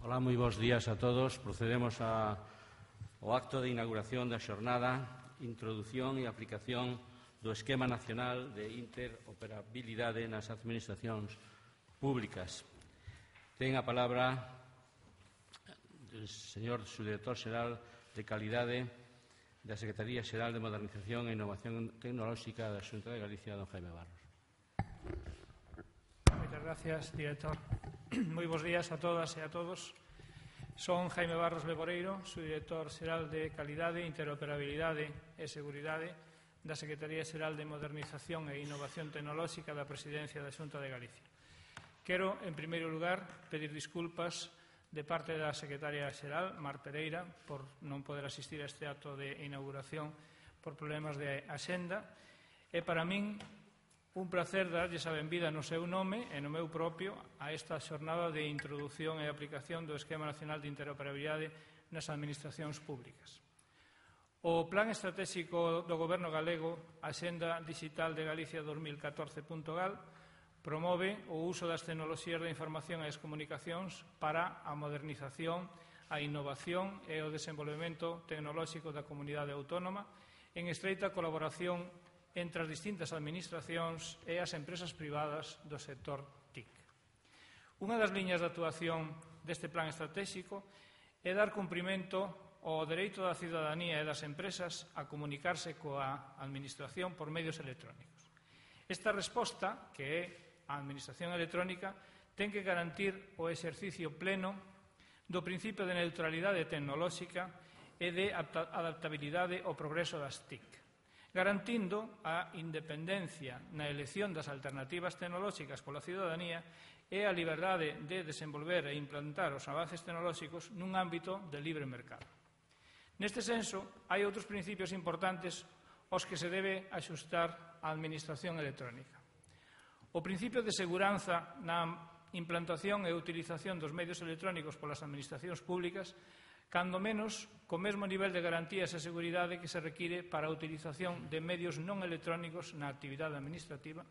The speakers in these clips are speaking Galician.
Olá, moi bons días a todos. Procedemos ao acto de inauguración da xornada Introdución e aplicación do Esquema Nacional de Interoperabilidade nas Administracións Públicas. Ten a palabra o señor subdirector xeral de Calidade da Secretaría Xeral de Modernización e Innovación Tecnolóxica da Xunta de Galicia, don Jaime Barros. Moitas gracias, director. Moi bons días a todas e a todos. Son Jaime Barros Leboreiro, subdirector xeral de Calidade, Interoperabilidade e Seguridade da Secretaría Xeral de Modernización e Innovación Tecnolóxica da Presidencia da Xunta de Galicia. Quero, en primeiro lugar, pedir disculpas de parte da secretaria xeral, Mar Pereira, por non poder asistir a este acto de inauguración por problemas de axenda. É para min un placer darlles a benvida no seu nome e no meu propio a esta xornada de introdución e aplicación do Esquema Nacional de Interoperabilidade nas Administracións Públicas. O Plan Estratégico do Goberno Galego, a Axenda Digital de Galicia 2014.gal, promove o uso das tecnoloxías da información e as comunicacións para a modernización, a innovación e o desenvolvemento tecnolóxico da comunidade autónoma en estreita colaboración entre as distintas administracións e as empresas privadas do sector TIC. Unha das liñas de actuación deste plan estratégico é dar cumprimento ao dereito da cidadanía e das empresas a comunicarse coa administración por medios electrónicos. Esta resposta, que é a administración electrónica, ten que garantir o exercicio pleno do principio de neutralidade tecnolóxica e de adaptabilidade ao progreso das TIC, garantindo a independencia na elección das alternativas tecnolóxicas pola cidadanía e a liberdade de desenvolver e implantar os avances tecnolóxicos nun ámbito de libre mercado. Neste senso, hai outros principios importantes aos que se debe axustar a administración electrónica. O principio de seguranza na implantación e utilización dos medios electrónicos polas administracións públicas, cando menos co mesmo nivel de garantías e seguridade que se require para a utilización de medios non electrónicos na actividade administrativa,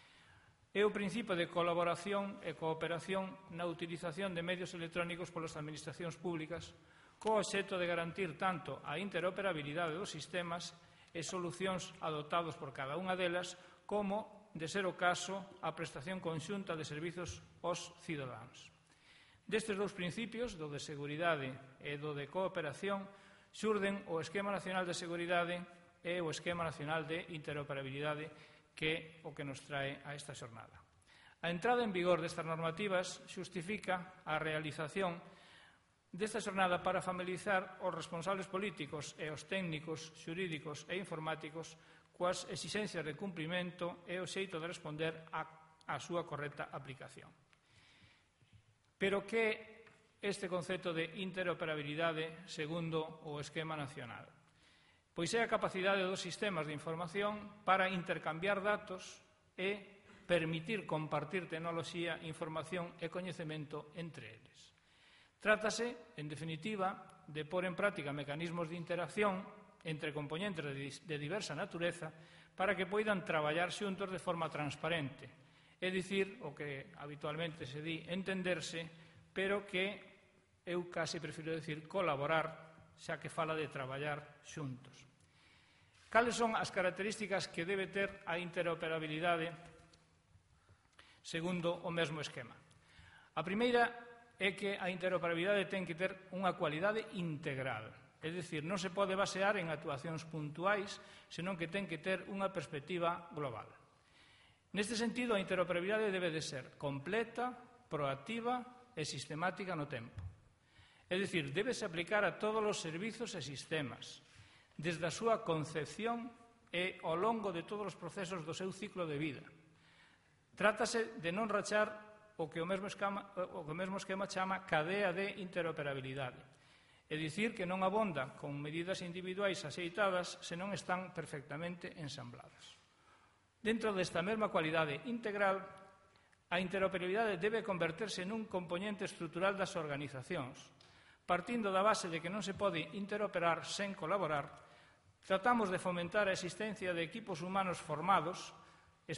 e o principio de colaboración e cooperación na utilización de medios electrónicos polas administracións públicas, co obxecto de garantir tanto a interoperabilidade dos sistemas e solucións adoptados por cada unha delas, como, de ser o caso, a prestación conxunta de servizos aos cidadáns. Destes dous principios, do de seguridade e do de cooperación, xurden o Esquema Nacional de Seguridade e o Esquema Nacional de Interoperabilidade, que é o que nos trae a esta xornada. A entrada en vigor destas normativas xustifica a realización desta xornada para familiarizar os responsables políticos e os técnicos, xurídicos e informáticos coas exixencias de cumprimento e o xeito de responder á súa correcta aplicación. Pero que é este concepto de interoperabilidade segundo o esquema nacional? Pois é a capacidade dos sistemas de información para intercambiar datos e permitir compartir tecnoloxía, información e coñecemento entre eles. Trátase, en definitiva, de pôr en práctica mecanismos de interacción entre componentes de diversa natureza para que poidan traballar xuntos de forma transparente, é dicir, o que habitualmente se di entenderse, pero que eu case prefiro dicir colaborar, xa que fala de traballar xuntos. Cales son as características que debe ter a interoperabilidade segundo o mesmo esquema? A primeira é que a interoperabilidade ten que ter unha cualidade integral, é dicir, non se pode basear en actuacións puntuais, senón que ten que ter unha perspectiva global. Neste sentido, a interoperabilidade debe de ser completa, proactiva e sistemática no tempo. É dicir, débese aplicar a todos os servizos e sistemas, desde a súa concepción e ao longo de todos os procesos do seu ciclo de vida. Trátase de non rachar o que o mesmo esquema chama cadea de interoperabilidade. É dicir, que non abonda con medidas individuais axeitadas se non están perfectamente ensambladas. Dentro desta mesma cualidade integral, a interoperabilidade debe converterse nun componente estrutural das organizacións. Partindo da base de que non se pode interoperar sen colaborar, tratamos de fomentar a existencia de equipos humanos formados,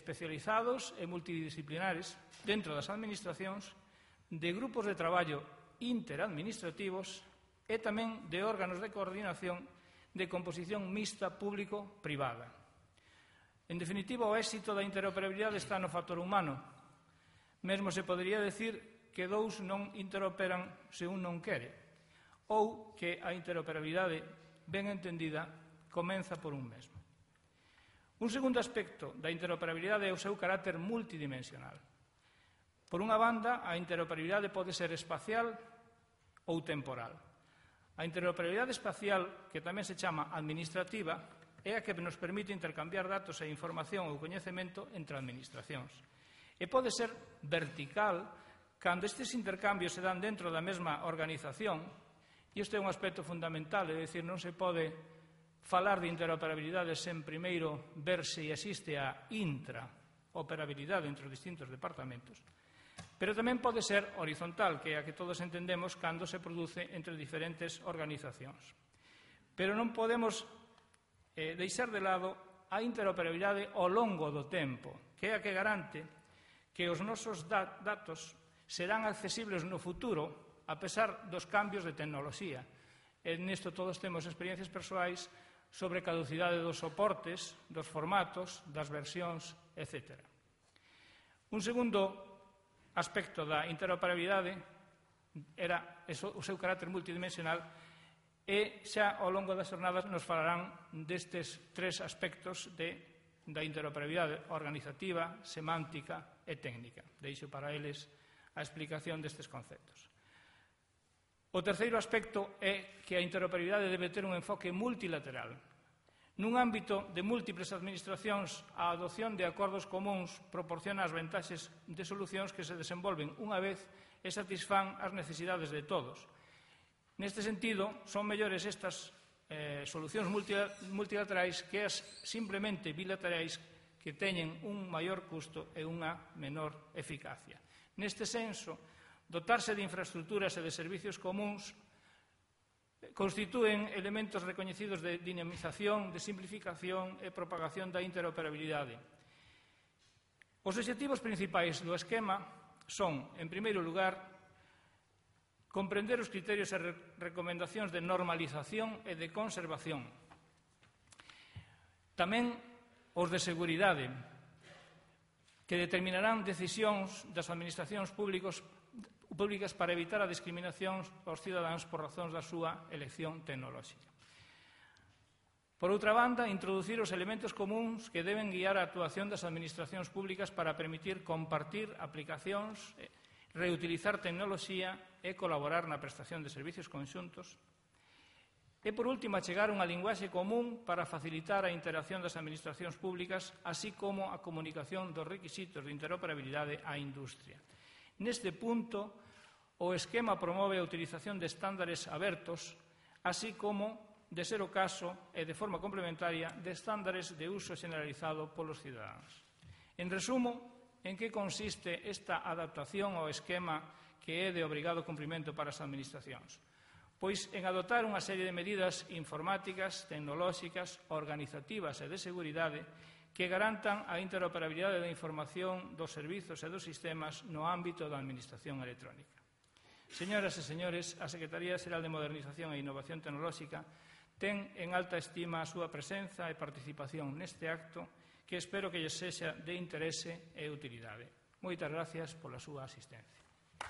especializados e multidisciplinares dentro das administracións, de grupos de traballo interadministrativos e tamén de órganos de coordinación de composición mixta público-privada. En definitiva, o éxito da interoperabilidade está no factor humano. Mesmo se podería decir que dous non interoperan se un non quere, ou que a interoperabilidade, ben entendida, comeza por un mesmo. Un segundo aspecto da interoperabilidade é o seu carácter multidimensional. Por unha banda, a interoperabilidade pode ser espacial ou temporal. A interoperabilidade espacial, que tamén se chama administrativa, é a que nos permite intercambiar datos e información ou coñecemento entre administracións. E pode ser vertical cando estes intercambios se dan dentro da mesma organización, e isto é un aspecto fundamental, é dicir, non se pode falar de interoperabilidade sen primeiro ver se existe a intraoperabilidade entre os distintos departamentos. Pero tamén pode ser horizontal, que é a que todos entendemos cando se produce entre diferentes organizacións. Pero non podemos deixar de lado a interoperabilidade ao longo do tempo, que é a que garante que os nosos datos serán accesibles no futuro a pesar dos cambios de tecnoloxía. E nisto todos temos experiencias persoais sobre a caducidade dos soportes, dos formatos, das versións, etc. Un segundo aspecto da interoperabilidade era o seu carácter multidimensional e xa ao longo das jornadas nos falarán destes tres aspectos da interoperabilidade organizativa, semántica e técnica. Deixo para eles a explicación destes conceptos. O terceiro aspecto é que a interoperabilidade debe ter un enfoque multilateral. Nun ámbito de múltiples administracións, a adopción de acordos comúns proporciona as vantaxes de solucións que se desenvolven unha vez e satisfán as necesidades de todos. Neste sentido, son mellores estas solucións multilaterais que as simplemente bilaterais que teñen un maior custo e unha menor eficacia. Neste senso, dotarse de infraestructuras e de servicios comuns constitúen elementos recoñecidos de dinamización, de simplificación e propagación da interoperabilidade. Os obxectivos principais do esquema son, en primeiro lugar, comprender os criterios e recomendacións de normalización e de conservación. Tamén os de seguridade, que determinarán decisións das administracións públicas para evitar a discriminación aos cidadáns por razóns da súa elección tecnolóxica. Por outra banda, introducir os elementos comuns que deben guiar a actuación das administracións públicas para permitir compartir aplicacións, reutilizar tecnoloxía e colaborar na prestación de servicios conxuntos. E, por último, achegar unha linguaxe común para facilitar a interacción das administracións públicas, así como a comunicación dos requisitos de interoperabilidade á industria. Neste punto, o esquema promove a utilización de estándares abertos, así como, de ser o caso e de forma complementaria, de estándares de uso generalizado polos cidadáns. En resumo, en que consiste esta adaptación ao esquema que é de obrigado cumprimento para as administracións? Pois en adoptar unha serie de medidas informáticas, tecnolóxicas, organizativas e de seguridade que garantan a interoperabilidade da información dos servizos e dos sistemas no ámbito da administración electrónica. Señoras e señores, a Secretaría Xeral de Modernización e Innovación Tecnolóxica ten en alta estima a súa presenza e participación neste acto que espero que lles sexa de interese e utilidade. Moitas gracias pola súa asistencia.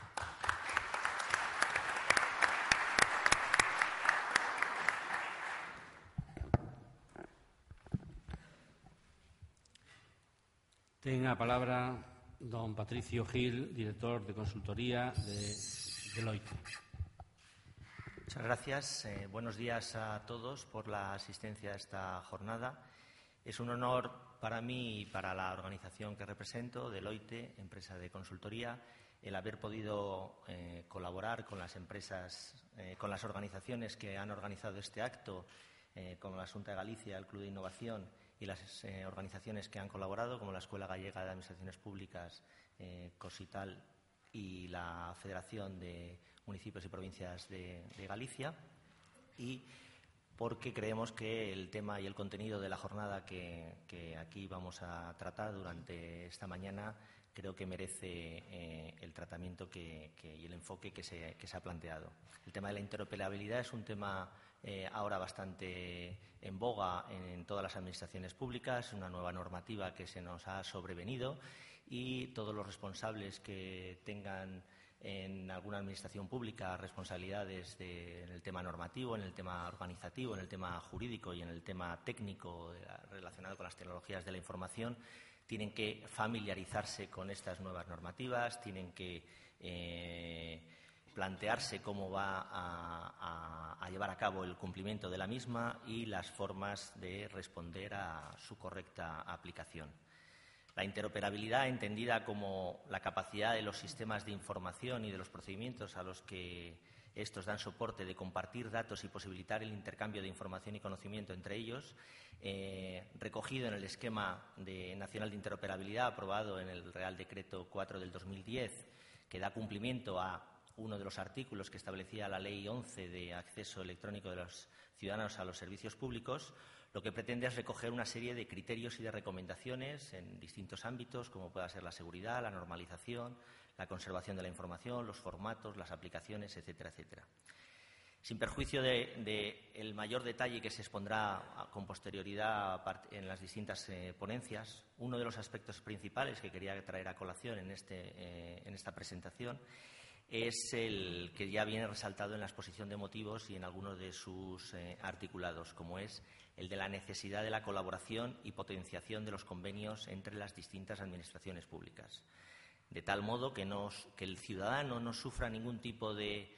Ten a palabra don Patricio Gil, director de consultoría de Deloitte. Muchas gracias. Buenos días a todos por la asistencia a esta jornada. Es un honor para mí y para la organización que represento, Deloitte, empresa de consultoría, el haber podido colaborar con las empresas, con las organizaciones que han organizado este acto, como la Xunta de Galicia, el Club de Innovación y las organizaciones que han colaborado, como la Escuela Gallega de Administraciones Públicas, COSITAL y la Federación de Municipios y Provincias de Galicia. Y porque creemos que el tema y el contenido de la jornada que aquí vamos a tratar durante esta mañana creo que merece el tratamiento y el enfoque que se ha planteado. El tema de la interoperabilidad es un tema ahora bastante en boga en todas las administraciones públicas, una nueva normativa que se nos ha sobrevenido y todos los responsables que tengan en alguna administración pública responsabilidades en el tema normativo, en el tema organizativo, en el tema jurídico y en el tema técnico relacionado con las tecnologías de la información, tienen que familiarizarse con estas nuevas normativas, tienen que plantearse cómo va a llevar a cabo el cumplimiento de la misma y las formas de responder a su correcta aplicación. La interoperabilidad, entendida como la capacidad de los sistemas de información y de los procedimientos a los que estos dan soporte de compartir datos y posibilitar el intercambio de información y conocimiento entre ellos, recogido en el Esquema Nacional de Interoperabilidad aprobado en el Real Decreto 4 del 2010, que da cumplimiento a uno de los artículos que establecía la Ley 11 de acceso electrónico de los ciudadanos a los servicios públicos. Lo que pretende es recoger una serie de criterios y de recomendaciones en distintos ámbitos, como pueda ser la seguridad, la normalización, la conservación de la información, los formatos, las aplicaciones, etcétera, etcétera. Sin perjuicio del mayor detalle que se expondrá con posterioridad en las distintas ponencias, uno de los aspectos principales que quería traer a colación en esta presentación es el que ya viene resaltado en la exposición de motivos y en algunos de sus articulados, como es el de la necesidad de la colaboración y potenciación de los convenios entre las distintas administraciones públicas, de tal modo que el ciudadano no sufra ningún tipo de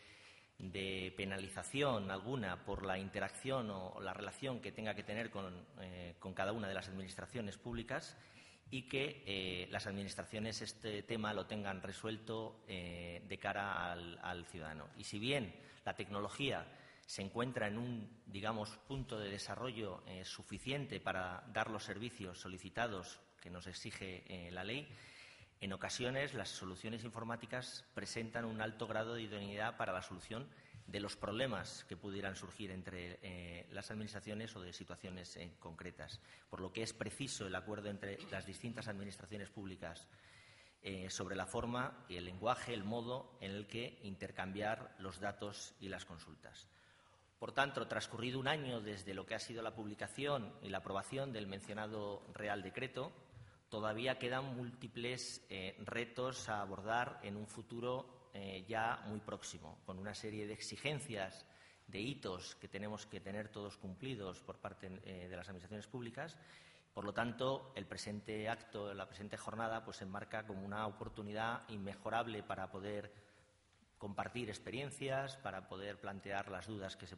penalización alguna por la interacción o la relación que tenga que tener con cada una de las administraciones públicas y que las administraciones este tema lo tengan resuelto de cara al ciudadano. Y si bien la tecnología se encuentra en un, punto de desarrollo suficiente para dar los servicios solicitados que nos exige la ley, en ocasiones las soluciones informáticas presentan un alto grado de idoneidad para la solución de los problemas que pudieran surgir entre las administraciones o de situaciones concretas, por lo que es preciso el acuerdo entre las distintas administraciones públicas sobre la forma y el lenguaje, el modo en el que intercambiar los datos y las consultas. Por tanto, transcurrido un año desde lo que ha sido la publicación y la aprobación del mencionado Real Decreto, todavía quedan múltiples retos a abordar en un futuro ya muy próximo, con una serie de exigencias, de hitos que tenemos que tener todos cumplidos por parte de las administraciones públicas. Por lo tanto, el presente acto, la presente jornada, pues se enmarca como una oportunidad inmejorable para poder compartir experiencias, para poder plantear las dudas que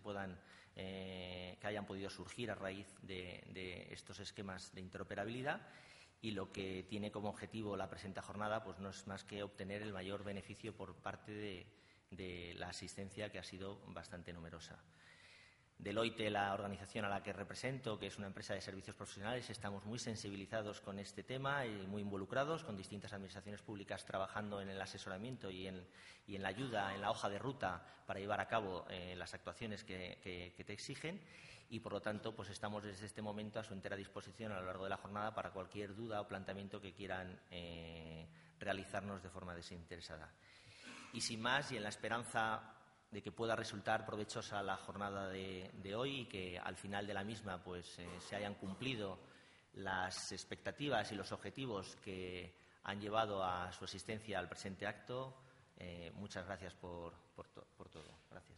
que hayan podido surgir a raíz de estos esquemas de interoperabilidad. Y lo que tiene como objetivo la presente jornada pues no es más que obtener el mayor beneficio por parte de la asistencia, que ha sido bastante numerosa. Deloitte, la organización a la que represento, que es una empresa de servicios profesionales, estamos muy sensibilizados con este tema y muy involucrados, con distintas administraciones públicas trabajando en el asesoramiento y en la ayuda, en la hoja de ruta para llevar a cabo las actuaciones que te exigen. Y, por lo tanto, pues estamos desde este momento a su entera disposición a lo largo de la jornada para cualquier duda o planteamiento que quieran realizarnos de forma desinteresada. Y sin más, y en la esperanza de que pueda resultar provechosa la jornada de hoy y que al final de la misma pues se hayan cumplido las expectativas y los objetivos que han llevado a su asistencia al presente acto, muchas gracias por todo. Gracias.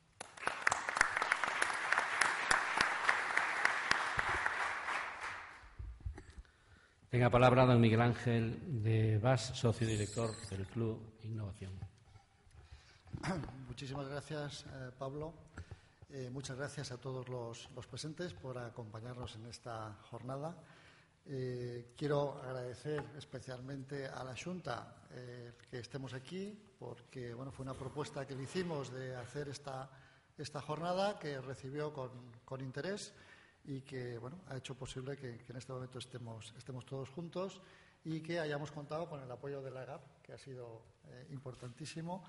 Tenga palabra don Miguel Ángel de Bas, socio director del Club Innovación. Muchísimas gracias, Pablo. Muchas gracias a todos los presentes por acompañarnos en esta jornada. Quiero agradecer especialmente a la Xunta que estemos aquí, porque fue una propuesta que le hicimos de hacer esta jornada, que recibió con interés y que ha hecho posible que en este momento estemos todos juntos y que hayamos contado con el apoyo de la EGAP, que ha sido importantísimo,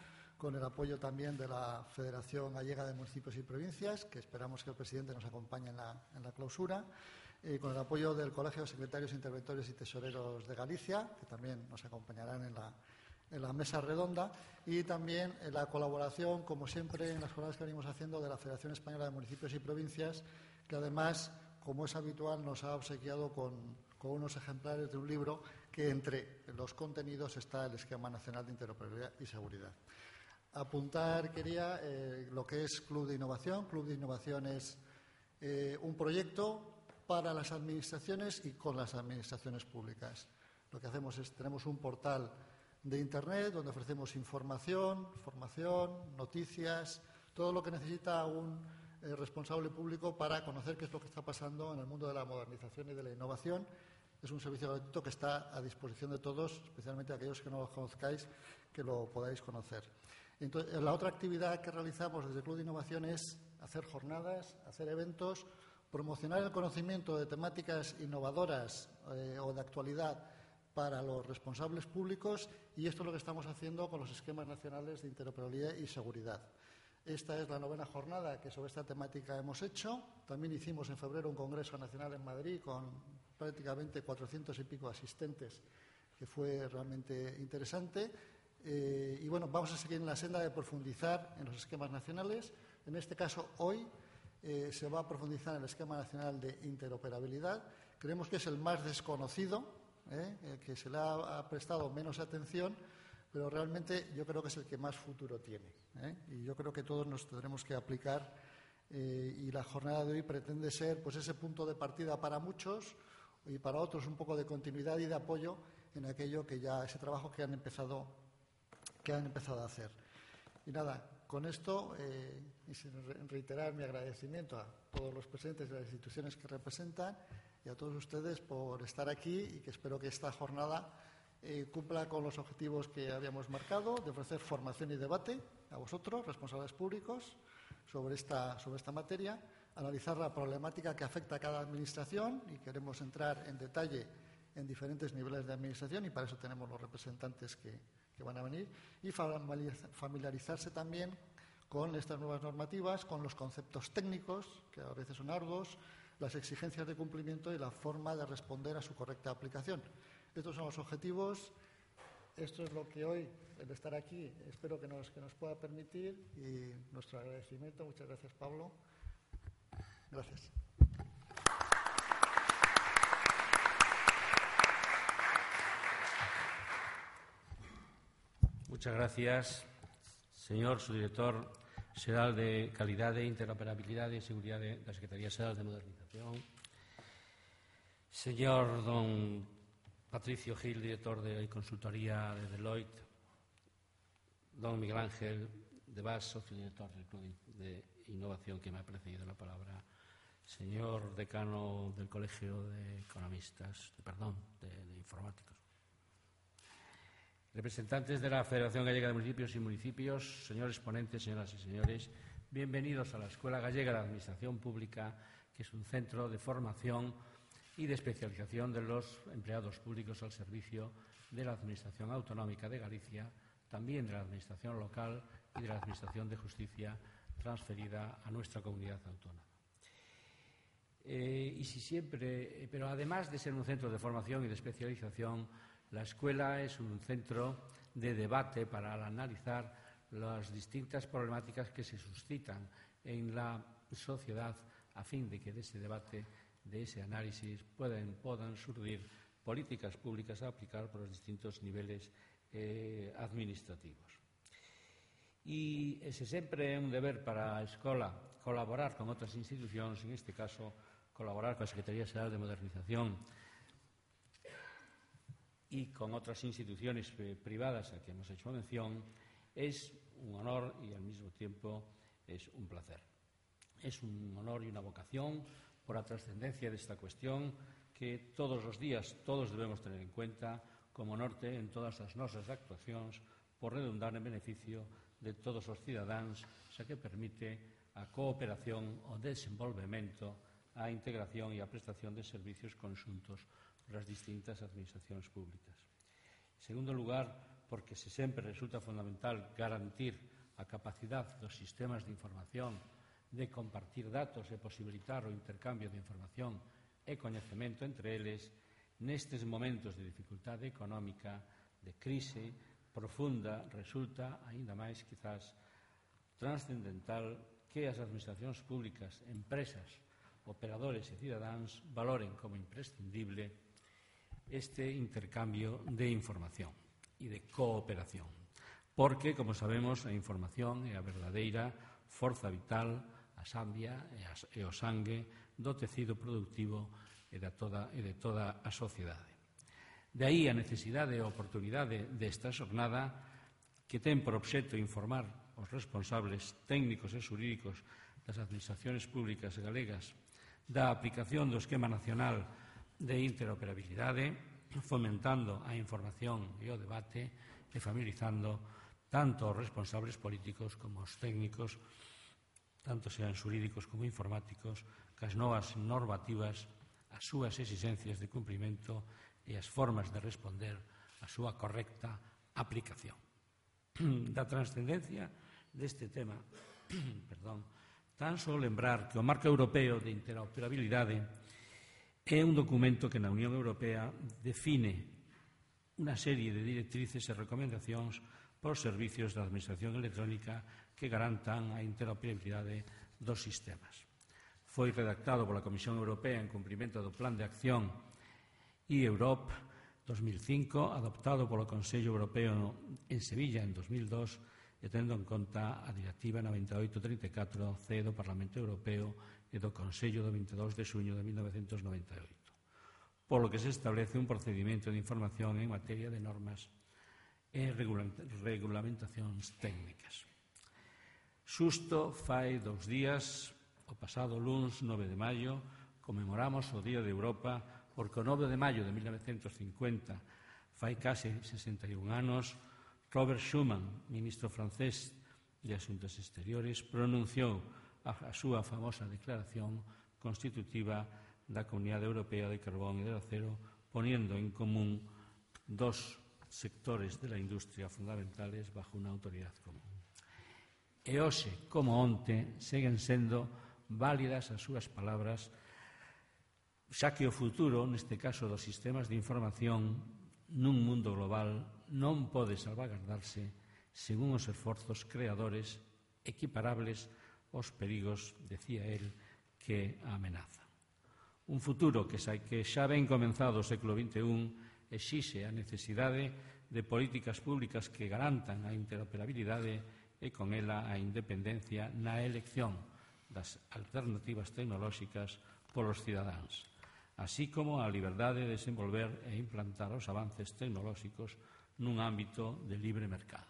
con el apoyo también de la Federación Gallega de Municipios y Provincias, que esperamos que el presidente nos acompañe en la clausura, con el apoyo del Colegio de Secretarios, Interventores y Tesoreros de Galicia, que también nos acompañarán en la mesa redonda, y también en la colaboración, como siempre, en las jornadas que venimos haciendo de la Federación Española de Municipios y Provincias, que además, como es habitual, nos ha obsequiado con unos ejemplares de un libro que entre los contenidos está el Esquema Nacional de Interoperabilidad y Seguridad. Apuntar quería lo que es Club de Innovación. Club de Innovación es un proyecto para las administraciones y con las administraciones públicas. Lo que hacemos es, tenemos un portal de Internet donde ofrecemos información, formación, noticias, todo lo que necesita un responsable público para conocer qué es lo que está pasando en el mundo de la modernización y de la innovación. Es un servicio gratuito que está a disposición de todos, especialmente aquellos que no lo conozcáis, que lo podáis conocer. Entonces, la otra actividad que realizamos desde el Club de Innovación es hacer jornadas, hacer eventos, promocionar el conocimiento de temáticas innovadoras o de actualidad para los responsables públicos, y esto es lo que estamos haciendo con los esquemas nacionales de interoperabilidad y seguridad. Esta es la 9ª jornada que sobre esta temática hemos hecho. También hicimos en febrero un congreso nacional en Madrid con prácticamente 400 y pico asistentes, que fue realmente interesante. Y bueno, vamos a seguir en la senda de profundizar en los esquemas nacionales. En este caso, hoy se va a profundizar en el Esquema Nacional de Interoperabilidad. Creemos que es el más desconocido, el que se le ha prestado menos atención, pero realmente yo creo que es el que más futuro tiene. Y yo creo que todos nos tendremos que aplicar, y la jornada de hoy pretende ser pues ese punto de partida para muchos y para otros un poco de continuidad y de apoyo en aquello que ya, ese trabajo que han empezado a hacer. Y nada, con esto, y sin reiterar mi agradecimiento a todos los presentes de las instituciones que representan y a todos ustedes por estar aquí, y que espero que esta jornada cumpla con los objetivos que habíamos marcado, de ofrecer formación y debate a vosotros, responsables públicos, sobre esta materia, analizar la problemática que afecta a cada administración, y queremos entrar en detalle en diferentes niveles de administración, y para eso tenemos los representantes que van a venir, y familiarizarse también con estas nuevas normativas, con los conceptos técnicos, que a veces son arduos, las exigencias de cumplimiento y la forma de responder a su correcta aplicación. Estos son los objetivos. Esto es lo que hoy, el estar aquí, espero que nos pueda permitir, y nuestro agradecimiento. Muchas gracias, Pablo. Gracias. Muchas gracias, señor subdirector xeral de Calidade, Interoperabilidade e Seguridade da Secretaría Xeral de Modernización. Señor don Patricio Gil, director de Consultoría de Deloitte. Don Miguel Ángel de Bas, socio director del Club de Innovación, que me ha precedido la palabra. Señor decano del Colegio de Economistas, de Informáticos. Representantes de la Federación Gallega de Municipios y Municipios, señores ponentes, señoras y señores, bienvenidos a la Escuela Gallega de Administración Pública, que es un centro de formación y de especialización de los empleados públicos al servicio de la Administración Autonómica de Galicia, también de la Administración local y de la Administración de Justicia transferida a nuestra comunidad autónoma. Pero además de ser un centro de formación y de especialización, la escuela es un centro de debate para analizar las distintas problemáticas que se suscitan en la sociedad, a fin de que de ese debate, de ese análisis, puedan surgir políticas públicas a aplicar por los distintos niveles administrativos. E ese sempre é un deber para a escola colaborar con outras institucións, en este caso colaborar con a Secretaría Xeral de Modernización y con otras instituciones privadas a que hemos hecho mención, es un honor y al mismo tiempo es un placer. Es un honor y una vocación por la trascendencia de esta cuestión que todos os días todos debemos tener en cuenta como norte en todas as nosas actuacións por redundar en beneficio de todos os cidadáns, xa que permite a cooperación, o desenvolvemento, a integración e a prestación de servicios conxuntos das distintas administracións públicas. En segundo lugar, porque se sempre resulta fundamental garantir a capacidade dos sistemas de información de compartir datos e posibilitar o intercambio de información e coñecemento entre eles, nestes momentos de dificultade económica, de crise profunda, resulta aínda máis, quizás, transcendental que as administracións públicas, empresas, operadores e cidadáns valoren como imprescindible este intercambio de información e de cooperación. Porque, como sabemos, a información é a verdadeira forza vital, a sambia e o sangue do tecido productivo e de toda a sociedade. De aí a necesidade e a oportunidade desta xornada, que ten por obxecto informar os responsables técnicos e xurídicos das administracións públicas galegas da aplicación do Esquema Nacional de Interoperabilidade, fomentando a información e o debate e familiarizando tanto os responsables políticos como os técnicos, tanto sean xurídicos como informáticos, cas novas normativas, as súas exigencias de cumprimento e as formas de responder á súa correcta aplicación. Da transcendencia deste tema, tan só lembrar que o Marco Europeo de Interoperabilidade é un documento que na Unión Europea define unha serie de directrices e recomendacións para os servicios da Administración Electrónica que garantan a interoperabilidade dos sistemas. Foi redactado pola Comisión Europea en cumprimento do Plan de Acción e-Europe 2005, adoptado polo Consello Europeo en Sevilla en 2002 e tendo en conta a Directiva 9834C do Parlamento Europeo e do Consello do 22 de xuño de 1998, polo que se establece un procedimento de información en materia de normas e regulamentacións técnicas. Xusto fai 2 días, o pasado luns 9 de maio, conmemoramos o Día de Europa, porque o 9 de maio de 1950, fai case 61 anos, Robert Schuman, ministro francés de Asuntos Exteriores, pronunciou a súa famosa declaración constitutiva da Comunidade Europea de Carbón e de Acero, poniendo en común 2 sectores de la industria fundamentales bajo unha autoridade común. E hoxe, como onte, seguen sendo válidas as súas palabras, xa que o futuro, neste caso dos sistemas de información, nun mundo global, non pode salvaguardarse sen uns esforzos creadores equiparables aos perigos, decía él, que a amenaza. Un futuro que xa ben comenzado o século XXI exixe a necesidade de políticas públicas que garantan a interoperabilidade e con ela a independencia na elección das alternativas tecnolóxicas polos cidadáns, así como a liberdade de desenvolver e implantar os avances tecnolóxicos nun ámbito de libre mercado.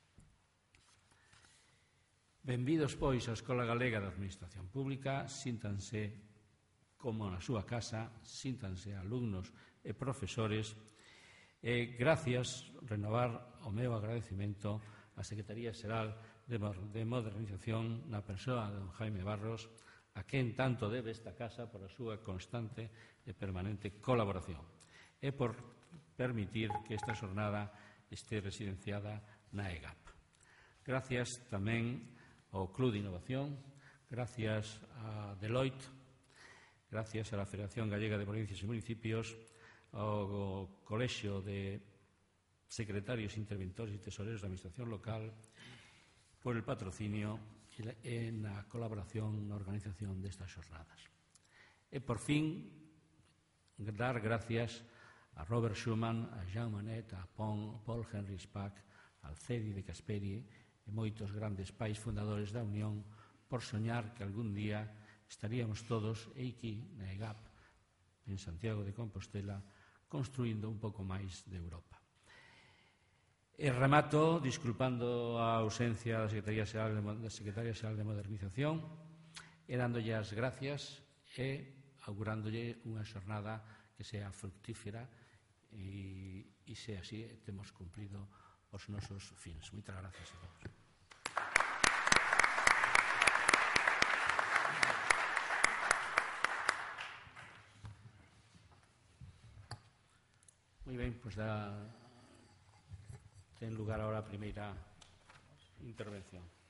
Benvidos, pois, á Escola Galega de Administración Pública, síntanse como na súa casa, síntanse alumnos e profesores, e gracias, renovar o meu agradecimento á Secretaría Xeral de Modernización na persoa de don Jaime Barros, a quen tanto debe esta casa por a súa constante e permanente colaboración e por permitir que esta xornada este residenciada na EGAP. Gracias tamén ao Club de Innovación, gracias a Deloitte, gracias a la Federación Gallega de Provincias e Municipios, ao Colexio de Secretarios, Interventores e Tesoreros da Administración Local por el patrocinio e na colaboración na organización destas xornadas. E, por fin, dar gracias a Robert Schuman, a Jean Monnet, a Paul Henry Spack, al Cedi de Casperi e moitos grandes pais fundadores da Unión por soñar que algún día estaríamos todos aquí na EGAP, en Santiago de Compostela, construindo un pouco máis de Europa. E remato disculpando a ausencia da Secretaría Xeral de Modernización e dándolle as gracias e augurándolle unha xornada que sea fructífera e se así temos cumplido os nosos fins. Moitas gracias a todos. Moi ben, pois ten lugar ahora a primeira intervención.